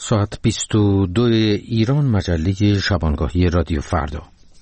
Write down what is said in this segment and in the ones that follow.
ساعت 22 ایران، مجله شبانگاهی رادیو فردا.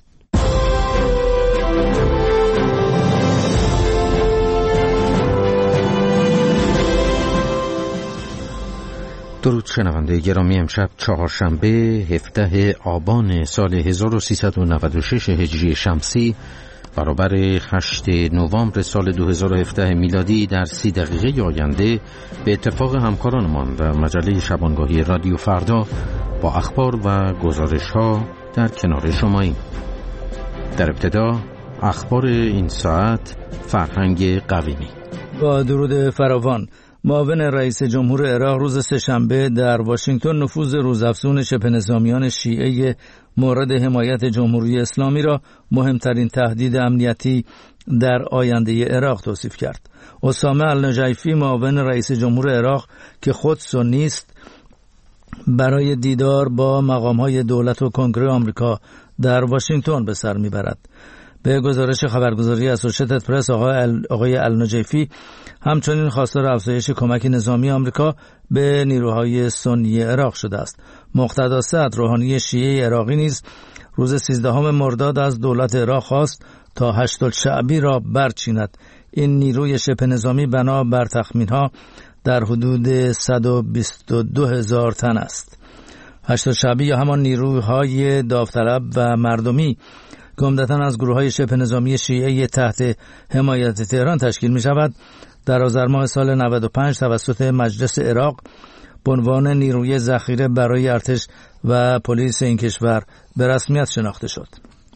درود شنونده گرامی، امشب چهارشنبه 17 آبان سال 1396 هجری شمسی برابر 8 نوامبر سال 2017 میلادی در 30 دقیقه آینده به اتفاق همکارانمان و مجله شبانگاهی رادیو فردا با اخبار و گزارش‌ها در کنار شماییم. در ابتدا اخبار این ساعت، فرهنگ قویمی. با درود فراوان، معاون رئیس جمهور عراق روز سه‌شنبه در واشنگتن نفوذ روزافزون شبه نظامیان شیعه مورد حمایت جمهوری اسلامی را مهمترین تهدید امنیتی در آینده عراق توصیف کرد. اسامه النجیفی، معاون رئیس جمهور عراق که خود سنی است، برای دیدار با مقام‌های دولت و کنگره آمریکا در واشنگتن به سر میبرد. به گزارش خبرگزاری اسوشیتد پرس، آقای النجیفی همچنین خواستار افزایش کمک نظامی آمریکا به نیروهای سنی عراق شده است. مقتدا سعد، روحانی شیعه عراقی، نیز روز 13 مرداد از دولت عراق خواست تا هشت الشعبی را برچیند. این نیروی شبه نظامی بنا بر تخمین‌ها در حدود 122,000 تن است. هشت الشعبی یا همان نیروهای داوطلب و مردمی که عمدتاً از گروه‌های شبه نظامی شیعه تحت حمایت تهران تشکیل می‌شود، در آذر ماه سال 95 توسط مجلس عراق به عنوان نیروی ذخیره برای ارتش و پلیس این کشور به رسمیت شناخته شد.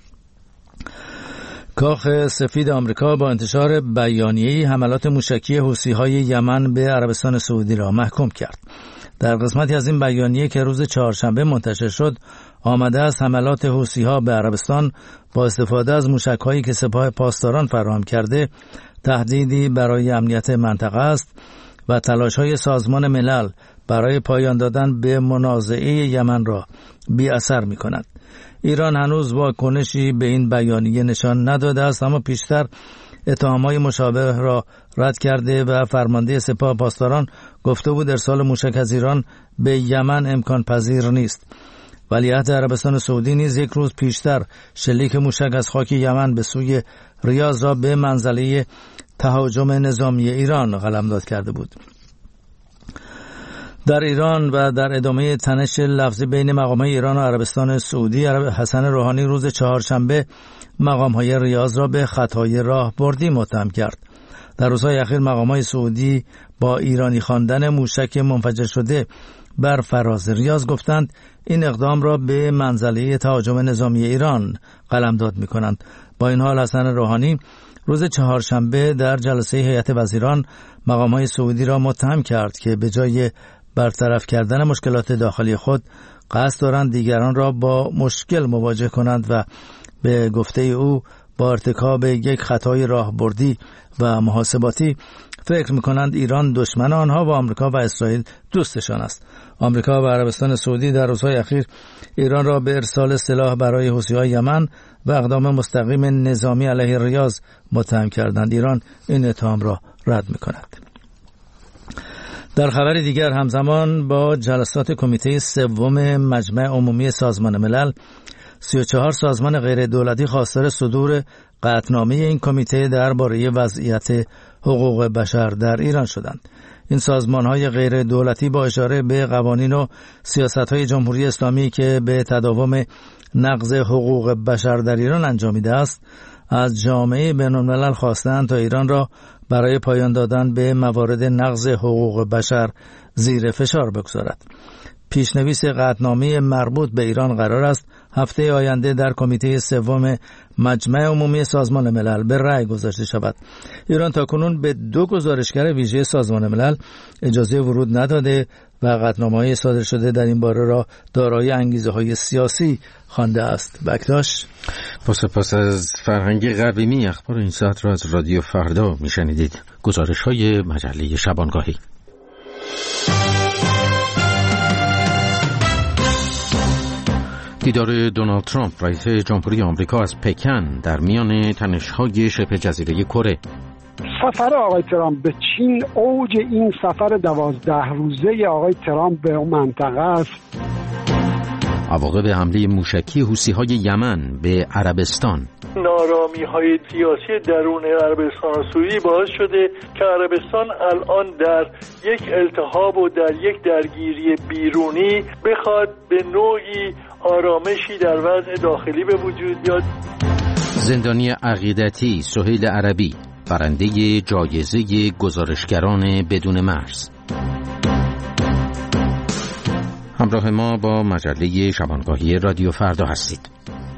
کاخ سفید آمریکا با انتشار بیانیه‌ای حملات موشکی حوثی‌های یمن به عربستان سعودی را محکوم کرد. در قسمتی از این بیانیه که روز چهارشنبه منتشر شد، آمده است حملات حوثی‌ها به عربستان با استفاده از موشک‌هایی که سپاه پاسداران فراهم کرده تهدیدی برای امنیت منطقه است و تلاش‌های سازمان ملل برای پایان دادن به منازعه یمن را بی اثر می‌کند. ایران هنوز واکنشی به این بیانیه نشان نداده است، اما پیشتر اتهام‌های مشابه را رد کرده و فرمانده سپاه پاسداران گفته بود ارسال موشک از ایران به یمن امکان پذیر نیست. ولیعهد عربستان سعودی نیز یک روز پیشتر شلیک موشک از خاک یمن به سوی ریاض را به منزله تهاجم نظامی ایران قلمداد کرده بود. در ایران و در ادامه تنش لفظی بین مقام‌های ایران و عربستان سعودی، حسن روحانی روز چهارشنبه مقام‌های ریاض را به خطای راهبردی متهم کرد. در روزهای اخیر مقام‌های سعودی با ایرانی خواندن موشک منفجر شده بر فراز ریاض گفتند این اقدام را به منزله تهاجم نظامی ایران قلمداد می‌کنند. با این حال حسن روحانی روز چهارشنبه در جلسه هیئت وزیران مقام‌های سعودی را متهم کرد که به جای برطرف کردن مشکلات داخلی خود قصد دارند دیگران را با مشکل مواجه کنند و به گفته او با ارتکاب یک خطای راهبردی و محاسباتی فکر می‌کنند ایران دشمن آنها و آمریکا و اسرائیل دوستشان است. آمریکا و عربستان سعودی در روزهای اخیر ایران را به ارسال سلاح برای حوثی‌های یمن و اقدام مستقیم نظامی علیه ریاض متهم کردند. ایران این اتهام را رد می‌کند. در خبر دیگر، همزمان با جلسات کمیته سوم مجمع عمومی سازمان ملل، 34 سازمان غیر دولتی خواستار صدور قطعنامه این کمیته درباره وضعیت حقوق بشر در ایران شدند. این سازمان‌های غیر دولتی با اشاره به قوانین و سیاست‌های جمهوری اسلامی که به تداوم نقض حقوق بشر در ایران انجامیده است، از جامعه بین‌الملل خواستند تا ایران را برای پایان دادن به موارد نقض حقوق بشر زیر فشار بگذارد. پیشنویس قطعنامه مربوط به ایران قرار است هفته آینده در کمیته سوم مجمع عمومی سازمان ملل به رأی گذاشته شود. ایران تاکنون به 2 گزارشگر ویژه سازمان ملل اجازه ورود نداده و قطعنامه‌های صادر شده در این باره را دارای انگیزه‌های سیاسی خوانده است. بکتاش. سپاس از فرهنگ قویمی. اخبار این ساعت را از رادیو فردا میشنیدید. گزارش‌های مجله شبانگاهی. دیدار دونالد ترامپ رئیس جمهوری آمریکا از پکن در میان تنش‌های شبه جزیره کره. سفر آقای ترامپ به چین، اوج این سفر 12 روزه آقای ترامپ به اون منطقه است. عواقب حمله موشکی حوثی‌های یمن به عربستان. نارامی‌های سیاسی درون عربستان و سوریه باعث شده که عربستان الان در یک التهاب و در یک درگیری بیرونی بخواد به نوعی آرامشی در وضع داخلی به وجود بیاد. زندانی عقیدتی سهیل عربی، برنده جایزه گزارشگران بدون مرز. همراه ما با مجله شبانگاهی رادیو فردا هستید.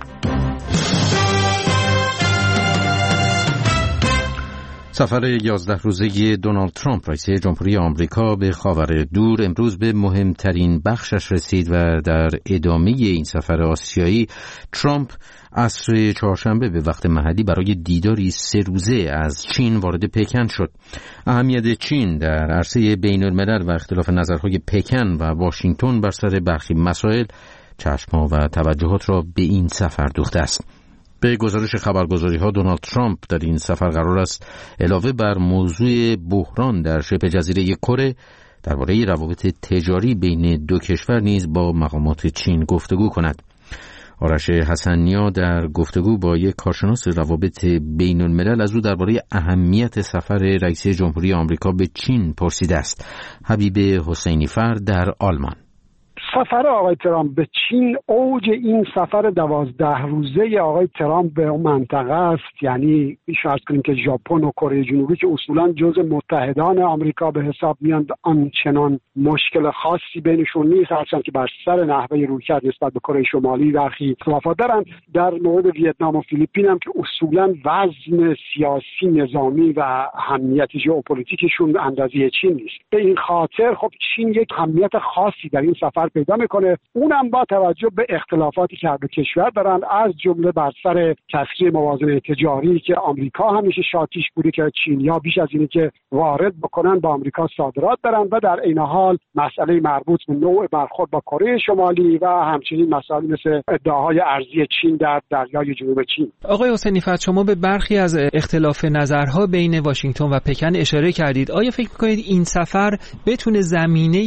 سفر 11 روزه دونالد ترامپ رئیس جمهوری آمریکا به خاور دور امروز به مهمترین بخشش رسید و در ادامه این سفر آسیایی ترامپ عصر چهارشنبه به وقت محلی برای دیداری 3 روزه از چین وارد پکن شد. اهمیت چین در عرصه بین الملل و اختلاف نظرهای پکن و واشنگتن بر سر برخی مسائل چشم‌ها و توجهات را به این سفر دوخته است. به گزارش خبرگزاری‌ها دونالد ترامپ در این سفر قرار است علاوه بر موضوع بحران در شبه جزیره کره درباره روابط تجاری بین دو کشور نیز با مقامات چین گفتگو کند. آرش حسنیا در گفتگو با یک کارشناس روابط بین الملل از او درباره اهمیت سفر رئیس جمهوری آمریکا به چین پرسیده است. حبیب حسینی فر در آلمان. سفر آقای ترامپ به چین، اوج این سفر 12 روزه آقای ترامپ به اون منطقه است. یعنی شاید کنیم که ژاپن و کره جنوبی که اصولا جزء متحدان آمریکا به حساب میان آنچنان مشکل خاصی بینشون نیست، هرچند که بر سر نحوه رویکرد نسبت به کره شمالی برخی اختلافات دارن. در مورد ویتنام و فیلیپین هم که اصولا وزن سیاسی، نظامی و اهمیت ژئوپلیتیکشون اندازه چین نیست. به این خاطر خب چین یک اهمیت خاصی در این سفر پیدا میکنه، اونم با توجه به اختلافاتی که هر دو کشور دارن، از جمله بر سر کسری موازنه تجاری که آمریکا همیشه شاکیش بوده که چینی‌ها بیش از اینی که وارد بکنن با آمریکا صادرات دارن و در این حال مسئله مربوط به نوع برخورد با کره شمالی و همچنین مسائل مثل ادعاهای ارزی چین در دریای جنوب چین. آقای حسینی فر، شما به برخی از اختلاف نظرها بین واشنگتن و پکن اشاره کردید. آیا فکر می‌کنید این سفر بتونه زمینه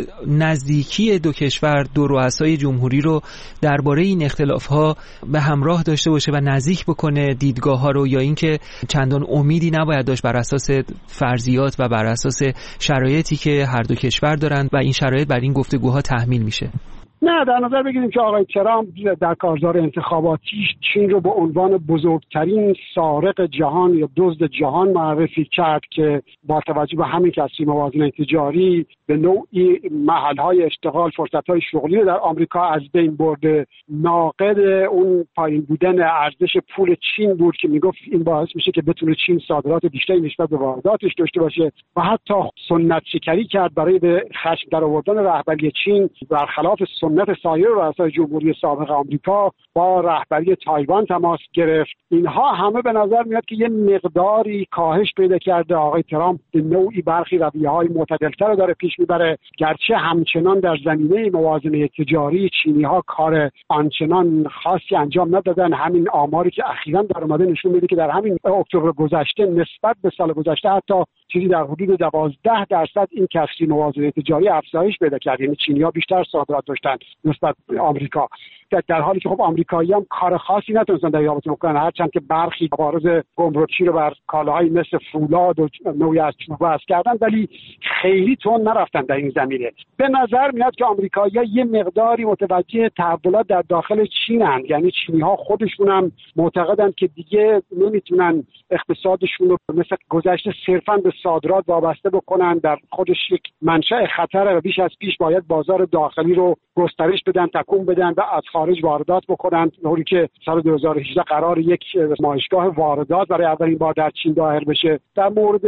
نزدیکی دو کشور، دو رؤسای جمهوری رو درباره این اختلاف‌ها به همراه داشته باشه و نزدیک بکنه دیدگاه‌ها رو، یا اینکه چندان امیدی نباید داشت بر اساس فرضیات و بر اساس شرایطی که هر دو کشور دارند و این شرایط بر این گفتگوها تحمیل میشه؟ نه، در نظر بگیریم که آقای ترامپ در کارزار انتخاباتیش چین رو به عنوان بزرگترین سارق جهان یا دزد جهان معرفی کرد که با توجه به همین کسری موازنه تجاری به نوعی محل‌های اشتغال، فرصت‌های شغلی در آمریکا از بین برده. ناقد اون پایین بودن ارزش پول چین بود که میگفت این باعث میشه که بتونه چین صادرات بیشتری نسبت به وارداتش داشته باشه و حتی سنت شکنی کرد برای به خشم درآوردن رهبری چین، برخلاف سنت سایر رؤسای جمهوری سابق آمریکا با رهبری تایوان تماس گرفت. اینها همه به نظر میاد که یه مقداری کاهش پیدا کرده. آقای ترامپ به نوعی برخی رویه‌های معتدل‌تر رو داره پیش میبره، گرچه همچنان در زمینه موازنه تجاری چینی‌ها کار آنچنان خاصی انجام ندادن. همین آماری که اخیراً در اومده نشون میده که در همین اکتبر گذشته نسبت به سال گذشته حتی چیزی در حدود 12% این کسری موازنه تجاری افزایش پیدا کرد. یعنی چینی‌ها بیشتر صادرات داشتن نسبت به آمریکا، در حالی که خب آمریکایی‌ها هم کار خاصی نتونستن دریافت کنن، هرچند که برخی عوارض گمرکی رو بر کالاهایی مثل فولاد و نوعی از چوب وضع کردن، ولی خیلی تون نرفتن در این زمینه. به نظر میاد که آمریکایی‌ها یه مقداری متوجه تحولات در داخل چینن، یعنی چینی‌ها خودشون هم معتقدن که دیگه نمیتونن اقتصادشون رو مثل گذشته صرفاً به صادرات وابسته بکنن. در خودش یک منشأ خطره و بیش از پیش باید بازار داخلی رو گسترش بدن، تکون بدن و از خارج واردات بکنن. طوری که سال 2018 قرار یک نمایشگاه واردات برای اولین بار در چین دایر بشه. در مورد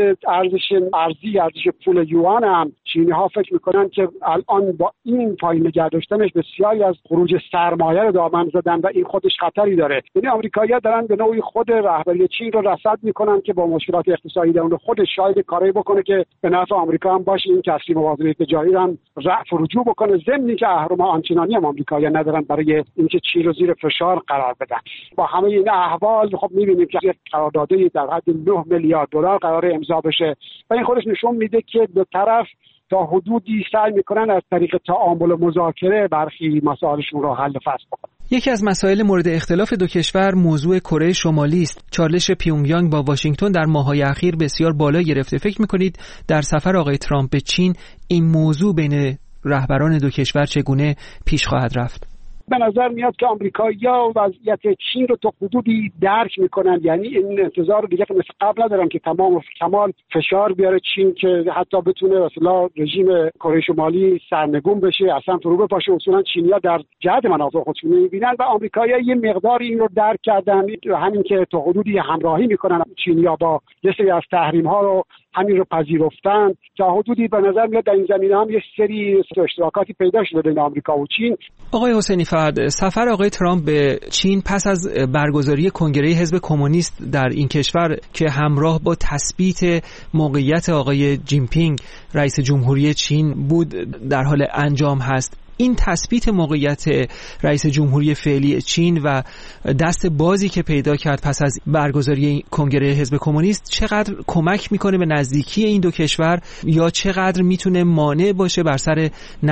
ارزش پول یوان هم چینی‌ها فکر میکنن که الان با این پایین نگه داشتنش بسیاری از خروج سرمایه رو دامن زدن و این خودش خطری داره. یعنی آمریکایی‌ها دارن به نوعی خود رهبری چین رو رصد میکنن که با مشکلات اقتصادی در اون خودش شاید کاری بکنه که به نفع آمریکا هم باشه، این کسری موازنه تجاری هم رفع و رجوع بکنه، ضمن که اهرم آنچنانی هم آمریکایی‌ها ندارن برای برای اینکه چین رو زیر فشار قرار بدن. با همه این احوال خب می‌بینیم که یک قراردادی در حد 9 میلیارد دلار قرار امضا بشه و این خودش نشون میده که دو طرف تا حدودی سعی میکنن از طریق تعامل و مذاکره برخی مسائلشون رو حل فصل بکنن. یکی از مسائل مورد اختلاف دو کشور موضوع کره شمالی است. چالش پیونگیانگ با واشنگتن در ماه‌های اخیر بسیار بالا گرفته. فکر میکنید در سفر آقای ترامپ به چین این موضوع بین رهبران دو کشور چگونه پیش خواهد رفت؟ به نظر میاد که آمریکایی‌ها وضعیت چین رو تا حدودی درک میکنن، یعنی این انتظار رو دیگه مثل قبل ندارن که تمام و کمال فشار بیاره چین که حتی بتونه مثلا رژیم کره شمالی سرنگون بشه، اصلا فرو بپاشه. اصولا چینی‌ها در جهت منافع خودشون میبینن و آمریکایی‌ها یه مقدار این رو درک کردن، همین که تا حدودی همراهی میکنن چینی‌ها با یه سری از تحریم‌ها رو همین رو پذیرفتن. تا حدودی به نظر میاد در این زمینه هم یه سری اشتراکاتی پیدا شده بین آمریکا و چین. آقای حسینی فرد، سفر آقای ترامپ به چین پس از برگزاری کنگره حزب کمونیست در این کشور که همراه با تثبیت موقعیت آقای جینپینگ رئیس جمهوری چین بود در حال انجام هست. این تثبیت موقعیت رئیس جمهوری فعلی چین و دست بازی که پیدا کرد پس از برگزاری کنگره حزب کمونیست چقدر کمک میکنه به نزدیکی این دو کشور یا چقدر میتونه مانع باشه بر سر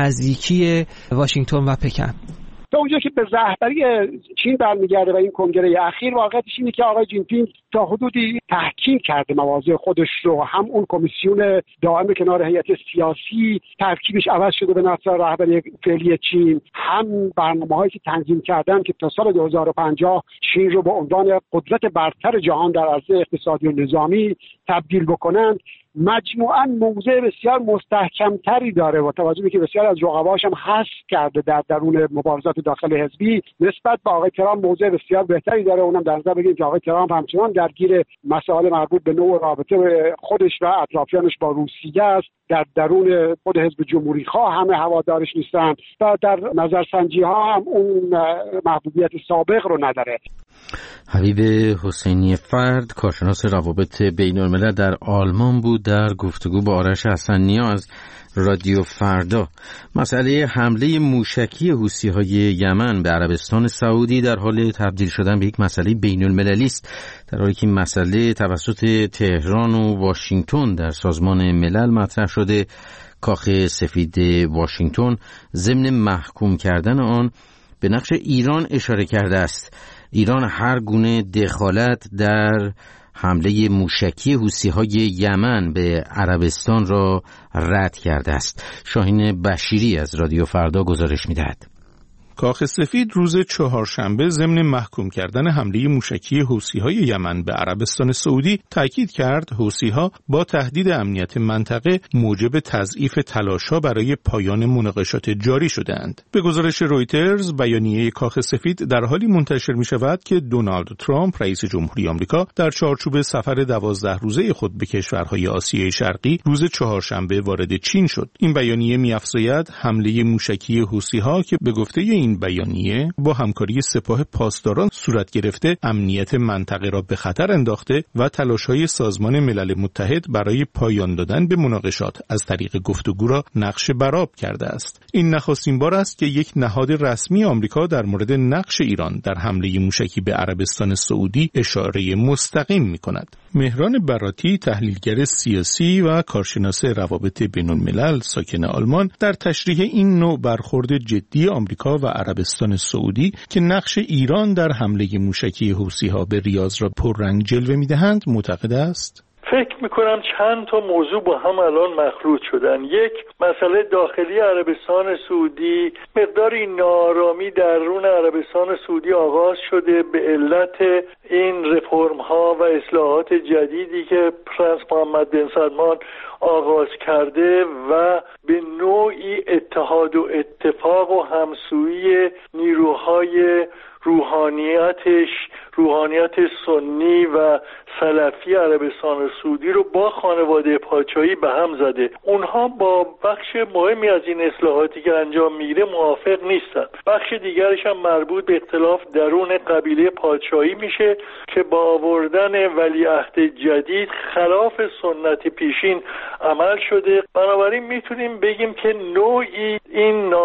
نزدیکی واشنگتن و پکن؟ تا اونجا که به رهبری چین برمیگرده و این کنگره اخیر، واقعیتش اینه که آقای جینپینگ تا حدودی تحکیم کرده مواضع خودش رو. هم اون کمیسیون دائم کنار هیئت سیاسی ترکیبش عوض شده به نظر رهبری فعلی چین، هم برنامه‌هایی که تنظیم کردن که تا سال 2050 چین رو به عنوان قدرت برتر جهان در عرصه اقتصادی و نظامی تبدیل بکنن. مجموعاً موضع بسیار مستحکم‌تری داره و توجه به که بسیار از رقباش هم حذف کرده در درون مبارزات داخل حزبی، نسبت به آقای ترامپ موضع بسیار بهتری داره. اونم در نظر بگیریم که آقای ترامپ همچنان درگیر مسائل مربوط به نوع رابطه خودش و اطرافیانش با روسیه است. در درون خود حزب جمهوری خواه همه هوادارش نیستن و در نظرسنجی ها هم اون محبوبیت سابق رو نداره. حبیب حسینی فرد، کارشناس روابط بین الملل در آلمان بود در گفتگو با آرش حسن‌نیا از رادیو فردا. مسئله حمله موشکی حوثی‌های یمن به عربستان سعودی در حال تبدیل شدن به یک مسئله بین المللی است، در حالی که این مسئله توسط تهران و واشنگتن در سازمان ملل مطرح شده. کاخ سفید واشنگتن ضمن محکوم کردن آن به نقش ایران اشاره کرده است. ایران هر گونه دخالت در حمله موشکی حوثی‌های یمن به عربستان را رد کرده است. شاهین بشیری از رادیو فردا گزارش می‌دهد. کاخ سفید روز چهارشنبه ضمن محکوم کردن حمله موشکی حوثی‌های یمن به عربستان سعودی تاکید کرد حوثی‌ها با تهدید امنیت منطقه موجب تضعیف تلاش‌ها برای پایان مناقشات جاری شده‌اند. به گزارش رویترز، بیانیه کاخ سفید در حالی منتشر می‌شود که دونالد ترامپ رئیس جمهوری آمریکا در چارچوب سفر 12 روزه خود به کشورهای آسیای شرقی روز چهارشنبه وارد چین شد. این بیانیه می‌افزاید حمله موشکی حوثی‌ها که به گفته این بیانیه با همکاری سپاه پاسداران صورت گرفته امنیت منطقه را به خطر انداخته و تلاش‌های سازمان ملل متحد برای پایان دادن به مناقشات از طریق گفتگو را نقش برآب کرده است. این نخستین بار است که یک نهاد رسمی آمریکا در مورد نقش ایران در حمله موشکی به عربستان سعودی اشاره مستقیم می‌کند. مهران براتی، تحلیلگر سیاسی و کارشناس روابط بین‌الملل ساکن آلمان، در تشریح این نوع برخورد جدی آمریکا و عربستان سعودی که نقش ایران در حمله موشکی حوثی‌ها به ریاض را پررنگ جلوه می‌دهند معتقد است. فکر میکنم چند تا موضوع با هم الان مخلوط شدن. یک، مسئله داخلی عربستان سعودی، مقداری ناآرامی درون عربستان سعودی آغاز شده به علت این رفرم ها و اصلاحات جدیدی که پرنس محمد بن سلمان آغاز کرده و به نوعی اتحاد و اتفاق و همسویی نیروهای روحانیت سنی و سلفی عربستان سعودی رو با خانواده پادشاهی به هم زده. اونها با بخش مهمی از این اصلاحاتی که انجام میگیره موافق نیستن. بخش دیگرش هم مربوط به اختلاف درون قبیله پادشاهی میشه که با آوردن ولیعهد جدید خلاف سنت پیشین عمل شده. بنابراین میتونیم بگیم که نوعی این نارامی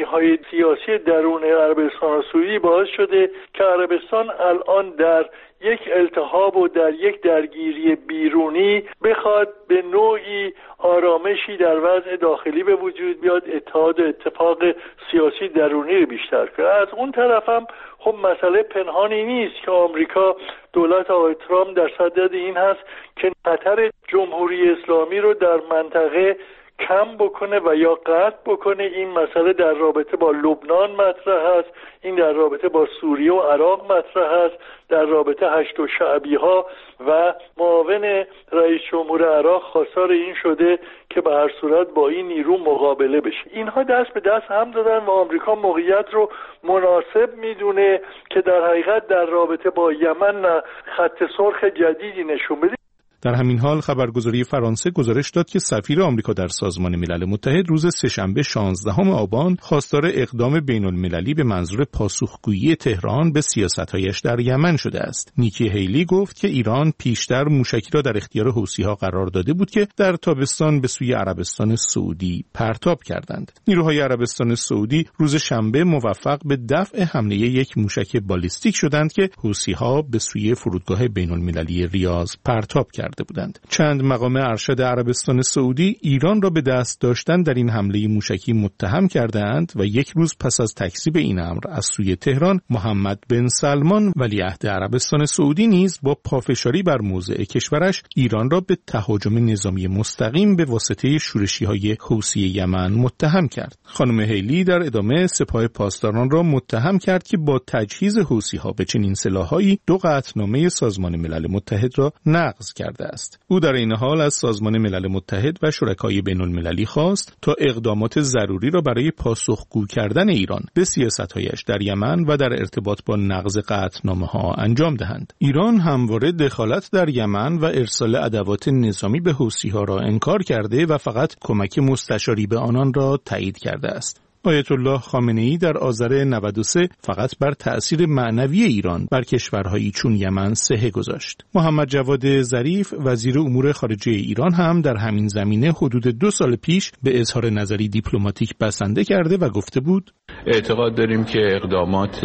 پیشبینی‌های سیاسی درون عربستان سعودی باعث شده که عربستان الان در یک التهاب و در یک درگیری بیرونی بخواد به نوعی آرامشی در وضع داخلی به وجود بیاد، اتحاد و اتفاق سیاسی درونی رو بیشتر کنه. از اون طرف هم خب مسئله پنهانی نیست که آمریکا، دولت آقای ترامپ در صدد این هست که خطر جمهوری اسلامی رو در منطقه کم بکنه و یا قطع بکنه. این مسئله در رابطه با لبنان مطرح است، این در رابطه با سوریه و عراق مطرح است، در رابطه هشت شعبی‌ها و معاون رئیس جمهور عراق خواستار این شده که به هر صورت با این نیرو مقابله بشه. اینها دست به دست هم دادن و آمریکا موقعیت رو مناسب میدونه که در حقیقت در رابطه با یمن خط سرخ جدیدی نشون بده. در همین حال خبرگزاری فرانسه گزارش داد که سفیر آمریکا در سازمان ملل متحد روز سه‌شنبه 16 آبان خواستار اقدام بین‌المللی به منظور پاسخگویی تهران به سیاست‌هایش در یمن شده است. نیکی هیلی گفت که ایران پیشتر موشکی را در اختیار حوثی‌ها قرار داده بود که در تابستان به سوی عربستان سعودی پرتاب کردند. نیروهای عربستان سعودی روز شنبه موفق به دفع حمله یک موشک بالیستیک شدند که حوثی‌ها به سوی فرودگاه بین‌المللی ریاض پرتاب کردند. چند مقام ارشد عربستان سعودی ایران را به دست داشتن در این حمله موشکی متهم کردند و یک روز پس از تکذیب این امر از سوی تهران، محمد بن سلمان ولیعهد عربستان سعودی نیز با پافشاری بر موضع کشورش ایران را به تهاجم نظامی مستقیم به واسطه شورشی‌های حوثی یمن متهم کرد. خانم هیلی در ادامه سپاه پاسداران را متهم کرد که با تجهیز حوثی‌ها به چنین سلاح‌هایی دو قطعنامه سازمان ملل متحد را نقض کرد است. او در این حال از سازمان ملل متحد و شرکای بین‌المللی خواست تا اقدامات ضروری را برای پاسخگو کردن ایران به سیاست‌هایش در یمن و در ارتباط با نقض قطعنامه‌ها انجام دهند. ایران همواره دخالت در یمن و ارسال ادوات نظامی به حوثی‌ها را انکار کرده و فقط کمک مستشاری به آنان را تایید کرده است. آیت الله خامنه‌ای در آذر 93 فقط بر تأثیر معنوی ایران بر کشورهایی چون یمن صحه گذاشت. محمد جواد ظریف وزیر امور خارجه ایران هم در همین زمینه حدود 2 سال پیش به اظهار نظری دیپلماتیک بسنده کرده و گفته بود: اعتقاد داریم که اقدامات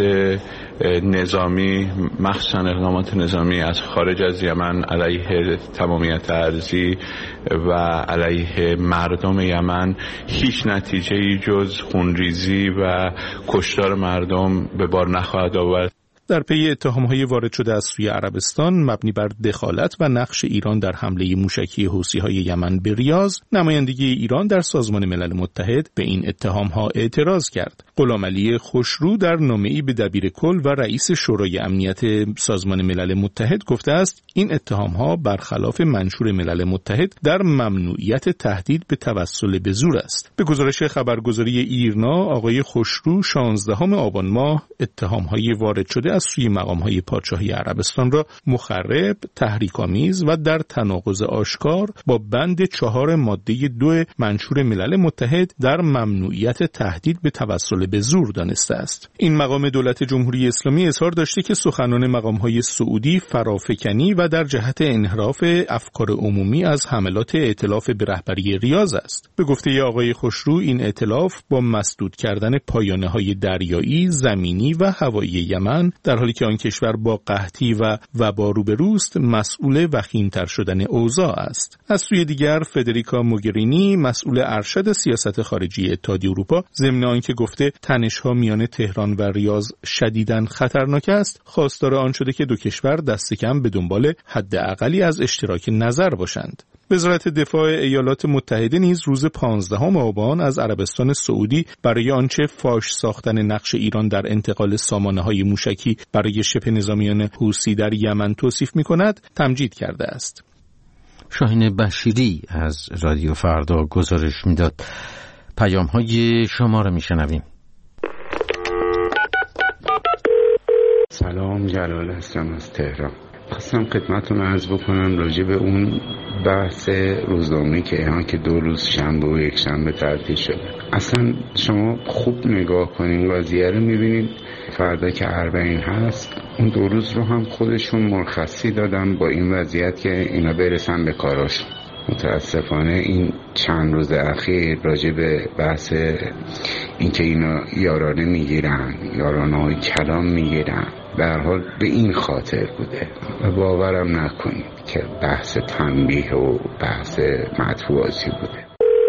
نظامی، مخصوصا اقدامات نظامی از خارج از یمن علیه تمامیت ارضی و علیه مردم یمن هیچ نتیجه‌ای جز خونریزی و کشتار مردم به بار نخواهد آورد. در پی اتهام‌های وارد شده از سوی عربستان مبنی بر دخالت و نقش ایران در حمله موشکی حوثی‌های یمن به ریاض، نمایندگی ایران در سازمان ملل متحد به این اتهام‌ها اعتراض کرد. غلامعلی خوشرو در نامه‌ای به دبیر کل و رئیس شورای امنیت سازمان ملل متحد گفته است این اتهام‌ها برخلاف منشور ملل متحد در ممنوعیت تهدید به توسل به زور است. به گزارش خبرگزاری ایرنا، آقای خوشرو 16 آبان ماه اتهام‌های وارد شده از سوی مقام‌های پادشاهی عربستان را مخرب، تحریک‌آمیز و در تناقض آشکار با بند 4 ماده 2 منشور ملل متحد در ممنوعیت تهدید به توسل به زور دانسته است. این مقام دولت جمهوری اسلامی اظهار داشته که سخنان مقام‌های سعودی فرافکنی و در جهت انحراف افکار عمومی از حملات ائتلاف به رهبری ریاض است. به گفته آقای خوشرو این ائتلاف با مسدود کردن پایانه‌های دریایی، زمینی و هوایی یمن در حالی که آن کشور با قحطی و وبا روبروست مسئول وخیم‌تر شدن اوضاع است. از سوی دیگر فدریکا موگرینی مسئول ارشد سیاست خارجی اتحادیه اروپا ضمن آنکه گفته تنش‌ها میان تهران و ریاض شدیداً خطرناک است، خواستار آن شده که دو کشور دست کم به دنبال حداقلی از اشتراک نظر باشند. وزارت دفاع ایالات متحده نیز روز 15 آبان از عربستان سعودی برای آنچه فاش ساختن نقش ایران در انتقال سامانه‌های موشکی برای شبه نظامیان حوثی در یمن توصیف می‌کند تمجید کرده است. شاهین بشیری از رادیو فردا گزارش می‌داد. پیام‌های شما را می‌شنویم. سلام، جلال هستم از تهران. خواستم خدمتتون عرض بکنم راجع به اون بحث روزنامه‌ای که 2 روز شنبه و یک شنبه تعطیل شده. اصلا شما خوب نگاه کنین قضیه رو می‌بینید فردا که اربعین هست اون 2 روز رو هم خودشون مرخصی دادن با این وضعیت که اینا برسن به کاراشون. متاسفانه این چند روز اخیر راجع به بحث اینکه اینا یارانه میگیرن، یارانه‌های کلام میگیرن، به هر حال به این خاطر بوده و باورم نکنید که بحث تنبیه و بحث مطبوعاتی بوده.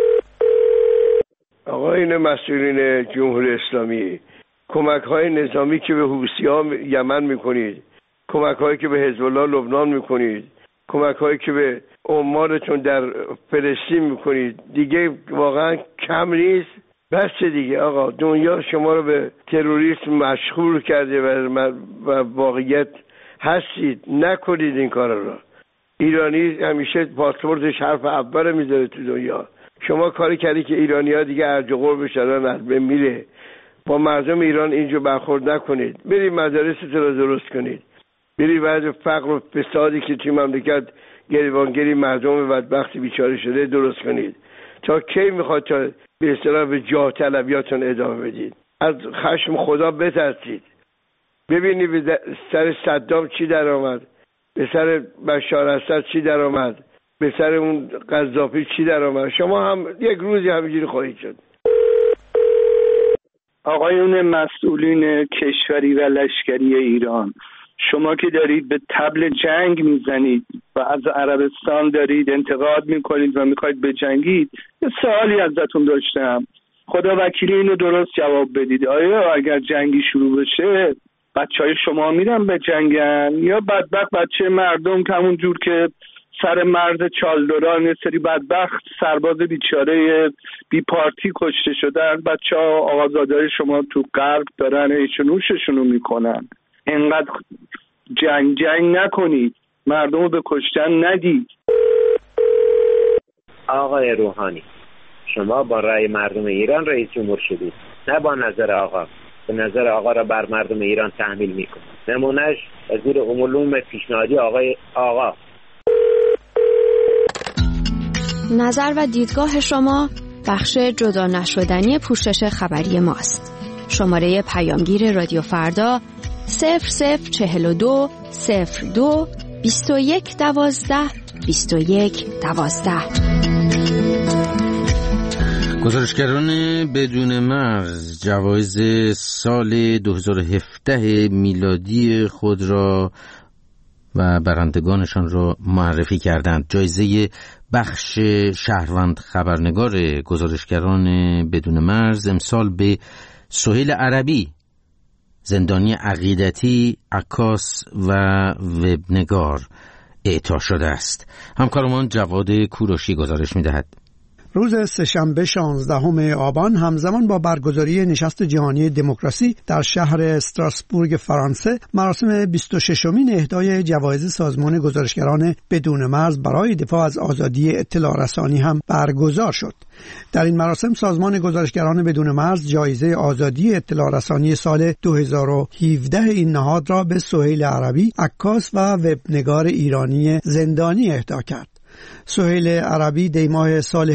آقایون مسئولین جمهوری اسلامی، کمک‌های نظامی که به حوثی‌ها یمن میکنید، کمک‌هایی که به حزب الله لبنان میکنید، کمک‌هایی که به عمالتون در فلسطین میکنید، دیگه واقعا کم نیست. بس دیگه آقا، دنیا شما رو به تروریسم مشغول کرده و واقعیت هستید. نکنید این کار رو. ایرانی همیشه پاسپورتش حرف اول میذاره تو دنیا. شما کاری کردی که ایرانی‌ها دیگه ارج و قرب شدن از بین میره. با مردم ایران اینجا برخورد نکنید. برید مدارستون رو درست کنید. برید وضع فقر و فسادی که توی مملکت گریبانگری مردم بدبخت بیچاره شده درست کنید. تا کی میخواد تا به اصطلاح به جاه طلبیاتون ادامه بدید؟ از خشم خدا بترسید. ببینید به سر صدام چی در آمد، به سر بشار اسد چی در آمد، به سر اون قذافی چی در آمد. شما هم یک روزی همینجوری خواهید شد. آقایون مسئولین کشوری و لشکری ایران، شما که دارید به طبل جنگ میزنید و از عربستان دارید انتقاد میکنید و میخواید بجنگید، یه سوالی ازتون داشتم. خدا وکیلی اینو درست جواب بدید. آیا اگر جنگی شروع بشه بچهای شما میرن به جنگن یا بدبخت بچه مردم که همون جور که سر مرز چالدوران یه سری بدبخت سرباز بیچاره بی پارتی کشته شدن، بچه ها آقازادهای شما تو غرب دارن ایشون نوششونو میکنن. اینقدر جنگ نکنید، مردم رو به کشتن ندید. آقای روحانی، شما با رأی مردم ایران رئیس جمهور شدید، نه با نظر آقا. به نظر آقا را بر مردم ایران تحمیل میکنید. نمونهش وزیر علوم پیشنهادی آقا. نظر و دیدگاه شما بخش جدا نشدنی پوشش خبری ماست. شماره پیامگیر رادیو فردا 0042 02 21 12 21 12. گزارشگران بدون مرز جوایز سال 2017 میلادی خود را و برندگانشان را معرفی کردند. جایزه بخش شهروند خبرنگار گزارشگران بدون مرز امسال به سهیل عربی، زندانی عقیدتی، عکاس و وبنگار اعطا شده است. همکارمان جواد کوروشی گزارش می‌دهد. روز سه‌شنبه 16 آبان همزمان با برگزاری نشست جهانی دموکراسی در شهر استراسبورگ فرانسه، مراسم 26مین اهدای جوایز سازمان گزارشگران بدون مرز برای دفاع از آزادی اطلاع رسانی هم برگزار شد. در این مراسم سازمان گزارشگران بدون مرز جایزه آزادی اطلاع رسانی سال 2017 این نهاد را به سهیل عربی، عکاس و وبنگار ایرانی زندانی اهدا کرد. سهیل عربی دی ماه سال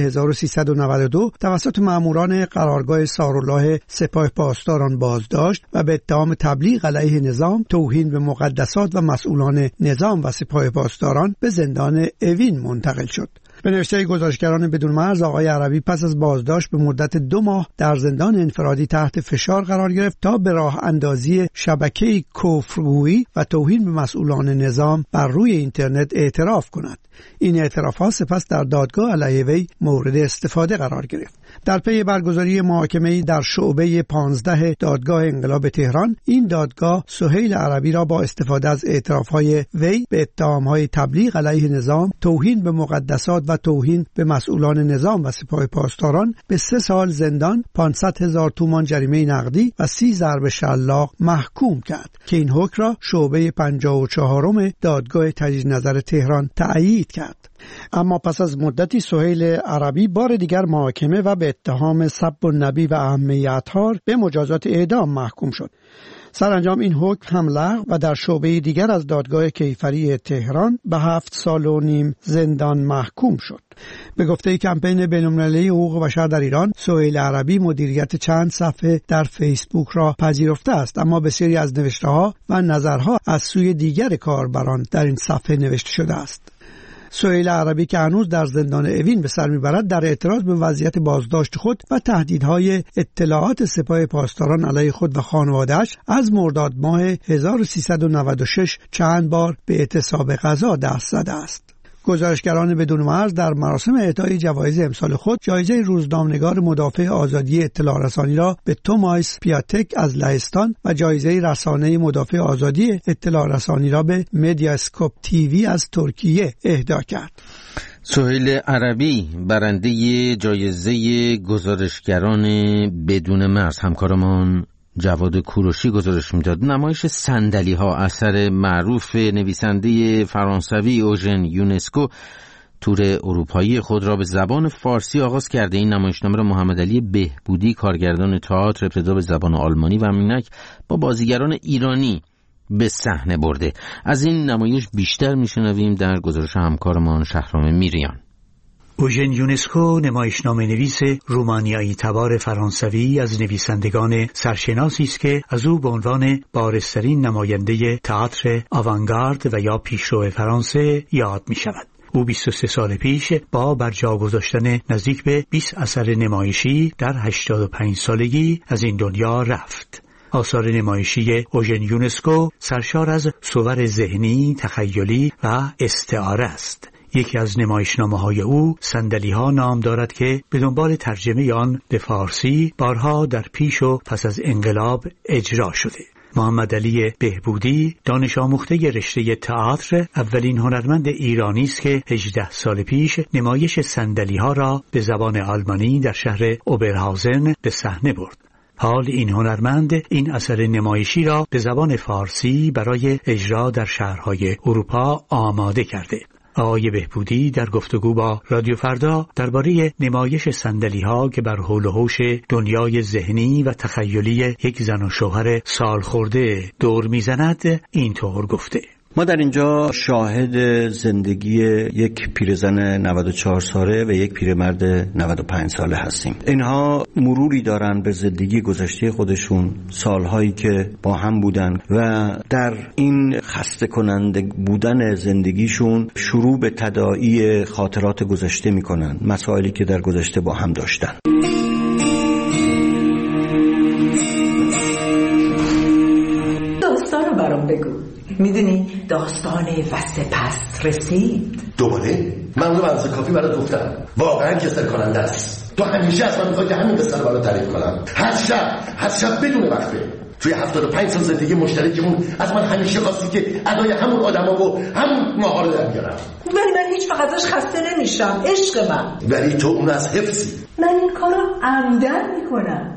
1392 توسط ماموران قرارگاه سارالله سپاه پاسداران بازداشت و به اتهام تبلیغ علیه نظام، توهین به مقدسات و مسئولان نظام و سپاه پاسداران به زندان اوین منتقل شد. به نوشته گزارشگران بدون مرز، آقای عربی پس از بازداشت به مدت 2 ماه در زندان انفرادی تحت فشار قرار گرفت تا به راه اندازی شبکه‌ای کفرگویی و توهین به مسئولان نظام بر روی اینترنت اعتراف کند. این اعترافات سپس در دادگاه علیه وی مورد استفاده قرار گرفت. در پی برگزاری محاکمه‌ای در شعبه 15 دادگاه انقلاب تهران، این دادگاه سهیل عربی را با استفاده از اعتراف‌های وی به اتهام‌های تبلیغ علیه نظام، توهین به مقدسات و توهین به مسئولان نظام و سپاه پاسداران به 3 سال زندان، 500,000 تومان جریمه نقدی و 30 ضرب شلاق محکوم کرد که این حکم را شعبه 54 دادگاه تجدید نظر تهران تأیید کرد. اما پس از مدتی سهیل عربی بار دیگر محاکمه و به اتهام سب النبی و اهمیه اطهار به مجازات اعدام محکوم شد. سرانجام این حکم هم لغو و در شعبه دیگر از دادگاه کیفری تهران به 7 سال و نیم زندان محکوم شد. به گفته کمپین بین‌المللی حقوق بشر در ایران، سهیل عربی مدیریت چند صفحه در فیسبوک را پذیرفته است، اما بسیاری از نوشته‌ها و نظرها از سوی دیگر کاربران در این صفحه نوشته شده است. سهیل عربی که هنوز در زندان اوین به سر میبرد در اعتراض به وضعیت بازداشت خود و تهدیدهای اطلاعات سپاه پاسداران علیه خود و خانواده‌اش از مرداد ماه 1396 چند بار به اعتصاب غذا دست زده است. گزارشگران بدون مرز در مراسم اعطای جوایز امسال خود جایزه روزنامه‌نگار مدافع آزادی اطلاع رسانی را به تومایس پیاتک از لهستان و جایزه رسانه مدافع آزادی اطلاع رسانی را به مدیاسکوپ تیوی از ترکیه اهدا کرد. سهیل عربی برنده جایزه گزارشگران بدون مرز، همکارمان جواد کوروشی گزارش میداد. نمایش صندلی ها اثر معروف نویسنده فرانسوی اوژن یونسکو تور اروپایی خود را به زبان فارسی آغاز کرده. این نمایشنامه را محمد علی بهبودی کارگردان تئاتر ابتدا به زبان آلمانی و همینک با بازیگران ایرانی به صحنه برده. از این نمایش بیشتر میشنویم در گزارش همکارمان شهرام میریان. اوژن یونسکو نمایشنامه نویس رومانیایی تبار فرانسوی از نویسندگان سرشناسی است که از او به عنوان بارزترین نماینده تئاتر آوانگارد و یا پیشرو فرانسه یاد می شود. او 23 سال پیش با برجا گذاشتن نزدیک به 20 اثر نمایشی در 85 سالگی از این دنیا رفت. آثار نمایشی اوژن یونسکو سرشار از صور ذهنی، تخیلی و استعاره است. یکی از نمایشنامه‌های او صندلی‌ها نام دارد که به دنبال ترجمه آن به فارسی بارها در پیش و پس از انقلاب اجرا شده. محمد علی بهبودی دانش آموخته رشته تئاتر اولین هنرمند ایرانی است که 18 سال پیش نمایش صندلی‌ها را به زبان آلمانی در شهر اوبرهاوزن به صحنه برد. حال این هنرمند این اثر نمایشی را به زبان فارسی برای اجرا در شهرهای اروپا آماده کرده. آقای بهبودی در گفتگو با رادیو فردا درباره نمایش صندلی‌ها که بر حول و حوش دنیای ذهنی و تخیلی یک زن و شوهر سالخورده دور می‌زند اینطور گفته: ما در اینجا شاهد زندگی یک پیرزن 94 ساله و یک پیرمرد 95 ساله هستیم. اینها مروری دارن به زندگی گذشته خودشون، سالهایی که با هم بودن و در این خسته کننده بودن زندگیشون شروع به تداعی خاطرات گذشته میکنن، مسائلی که در گذشته با هم داشتن. داستانو برام بگو. میدونی داستان وسپس رسید؟ دوباره؟ من رو منظور کافی برات گفتم، واقعا کسل کننده است. تو همیشه از من میخوای که همین قصه رو برات تعریف کنم، هر شب بدون وقفه. توی 75 سال زندگی مشترکمون از من همیشه خواستی که ادای همون آدما و همون ماها رو در بیارم. ولی من هیچ وقت ازش خسته نمیشم عشق من. ولی تو اون از حفظی. من این کارو عمدن میکنم.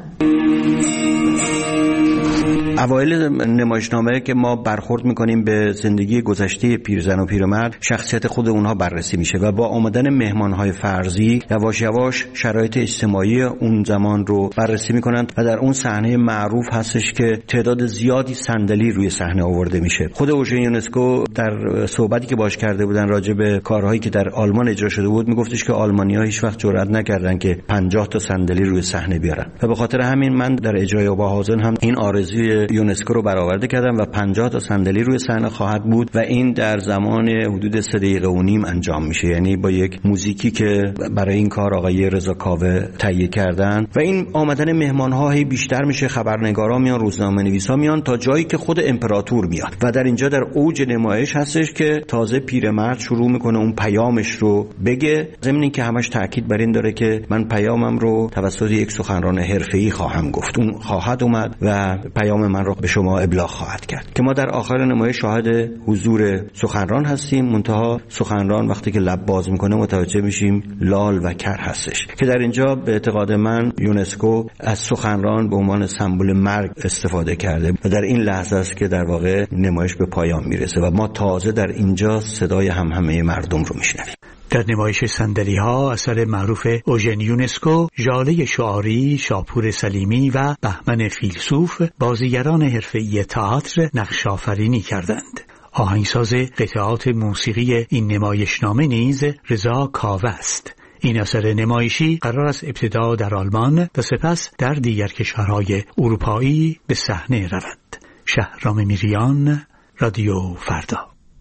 اوایل نمایشنامه که ما برخورد میکنیم به زندگی گذشته پیرزن و پیرمرد، شخصیت خود اونها بررسی میشه و با آمدن مهمانهای فرضی یواش یواش شرایط اجتماعی اون زمان رو بررسی میکنند و در اون صحنه معروف هستش که تعداد زیادی صندلی روی صحنه آورده میشه. خود اوژن یونسکو در صحبتی که باش کرده بودن راجع به کارهایی که در آلمان اجرا شده بود میگفتش که آلمانی‌ها هیچ وقت جرئت نکردن که 50 تا صندلی روی صحنه بیارن و به خاطر همین من در اجرای اوبرهاوزن هم این آرزوی یونسکو رو برآورده کردم و 50 تا صندلی روی صحنه خواهد بود و این در زمان حدود 3 دقیقه و نیم انجام میشه، یعنی با یک موزیکی که برای این کار آقای رضا کاوه تهیه کردن و این آمدن مهمان‌ها هی بیشتر میشه، خبرنگارا میان، روزنامه‌نویسا میان تا جایی که خود امپراتور میاد و در اینجا در اوج نمایش هستش که تازه پیرمرد شروع میکنه اون پیامش رو بگه، ضمن اینکه همش تاکید بر این داره که من پیامم رو توسط یک سخنران حرفه‌ای خواهم گفت، اون خواهد اومد و پیام من رو به شما ابلاغ خواهد کرد که ما در آخر نمایش شاهد حضور سخنران هستیم. منتها سخنران وقتی که لب باز میکنه متوجه میشیم لال و کر هستش که در اینجا به اعتقاد من یونسکو از سخنران به عنوان سمبل مرگ استفاده کرده و در این لحظه است که در واقع نمایش به پایان میرسه و ما تازه در اینجا صدای همهمه مردم رو میشنویم. در نمایش صندلی‌ها اثر معروف اوژن یونسکو، ژاله شعاری، شاپور سلیمی و بهمن فیلسوف بازیگران حرفه‌ای تئاتر نقش آفرینی کردند. آهنگساز قطعات موسیقی این نمایشنامه نیز رضا کاوه است. این اثر نمایشی قرار است ابتدا در آلمان و سپس در دیگر کشورهای اروپایی به صحنه رود. شهرام میریان، رادیو فردا.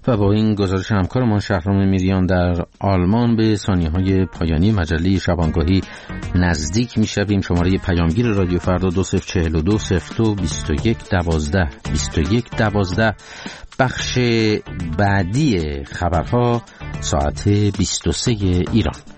و با این گزارش همکارمان شهرام میریان در آلمان به ثانیه‌های پایانی مجله شبانگاهی نزدیک می‌شویم. شماره پیامگیر رادیو فردا 2042 02 21 12 21 12. بخش بعدی خبرها ساعت 23 ایران.